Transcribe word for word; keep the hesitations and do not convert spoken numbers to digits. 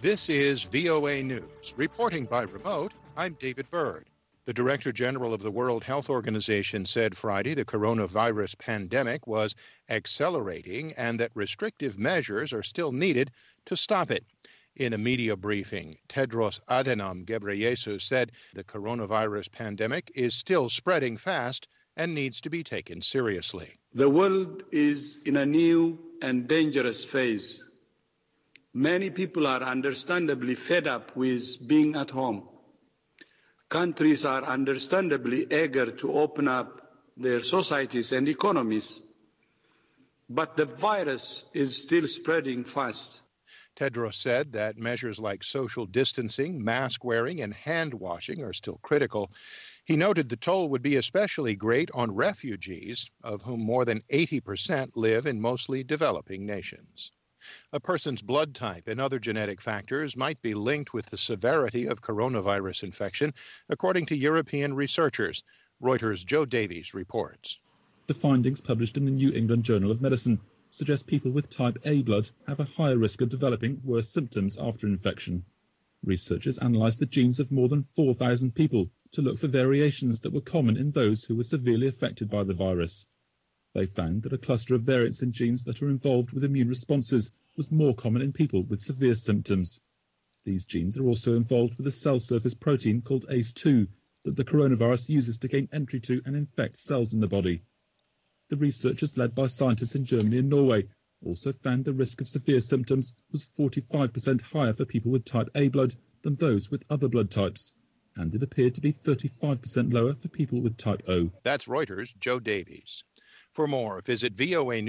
This is V O A News. Reporting by remote, I'm David Byrd. The Director General of the World Health Organization said Friday the coronavirus pandemic was accelerating and that restrictive measures are still needed to stop it. In a media briefing, Tedros Adhanom Ghebreyesus said the coronavirus pandemic is still spreading fast and needs to be taken seriously. The world is in a new and dangerous phase. Many people are understandably fed up with being at home. Countries are understandably eager to open up their societies and economies. But the virus is still spreading fast. Tedros said that measures like social distancing, mask wearing, and hand washing are still critical. He noted the toll would be especially great on refugees, of whom more than eighty percent live in mostly developing nations. A person's blood type and other genetic factors might be linked with the severity of coronavirus infection, according to European researchers. Reuters' Joe Davies reports. The findings published in the New England Journal of Medicine suggest people with type A blood have a higher risk of developing worse symptoms after infection. Researchers analysed the genes of more than four thousand people to look for variations that were common in those who were severely affected by the virus. They found that a cluster of variants in genes that are involved with immune responses was more common in people with severe symptoms. These genes are also involved with a cell surface protein called A C E two that the coronavirus uses to gain entry to and infect cells in the body. The researchers, led by scientists in Germany and Norway, also found the risk of severe symptoms was forty-five percent higher for people with type A blood than those with other blood types, and it appeared to be thirty-five percent lower for people with type O. That's Reuters' Joe Davies. For more, visit V O A News.